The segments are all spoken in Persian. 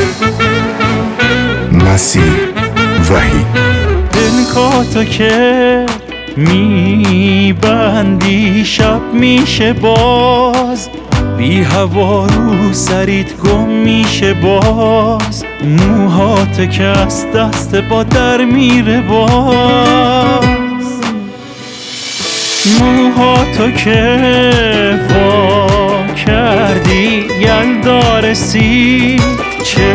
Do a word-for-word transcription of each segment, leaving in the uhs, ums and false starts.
مسیح وحید. دلکاتو که میبندی شب میشه باز، بی هوا رو سریت گم میشه باز، موهات که از دست با در میره باز، موهاتو که وا کردی یلدا رسید،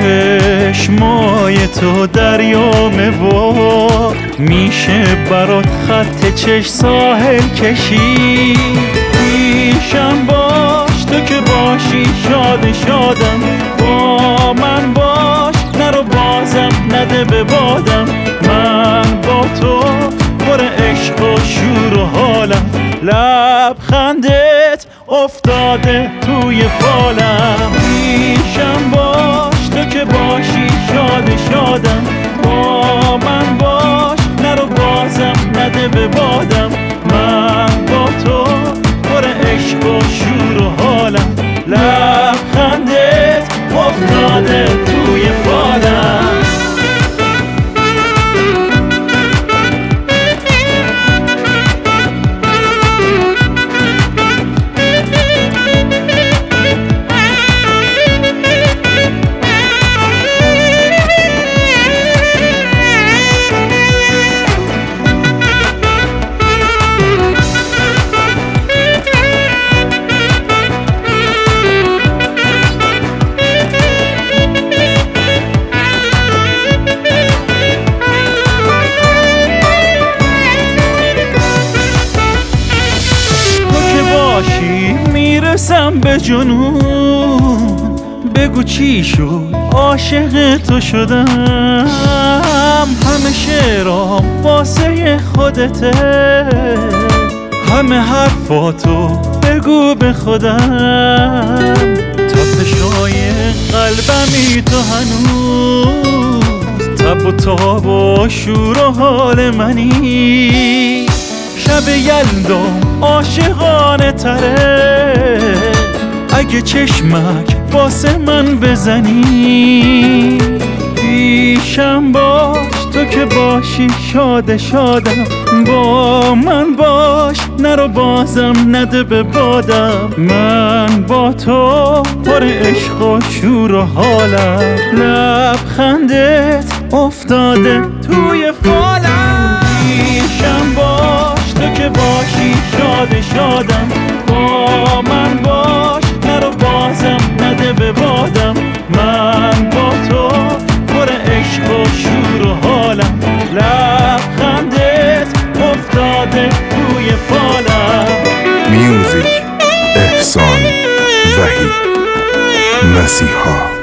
چشمای تو دریامه و میشه برات خط چش ساحل کشید. پیشم باش تو که باشی شاد شادم، با من باش نرو بازم نده به بادم، من با تو پر عشق و شور و حالم، لبخندت افتاده توی فالم. پیشم باش تو که باشی شاد شادم، با من باش نرو بازم نده به بادم، من با تو پر عشق و شور و حالم، لبخندت افتاده توی فالم. میرسم به جنون، بگو چی شد عاشق تو شدم، همه شعرام واسه خودته، همه حرفاتو بگو به خودم، تپشای قلبمی تو هنوز تب و تاب و شور و حال منی، شب یلدام عاشقانه تره، اگه چشمک واسه من بزنی. پیشم باش تو که باشی شاد شادم، با من باش نرو بازم نده به بادم، من با تو پر عشق و شور و حالم، لبخندت افتاده توی فالم. پیشم باش تو که باشی شاد شادم، با من باش نرو بازم نده به بادم، من با تو پر عشق و شور و حالم، لبخندت افتاده توی فالم. میوزیک احسان وحید مسیحا.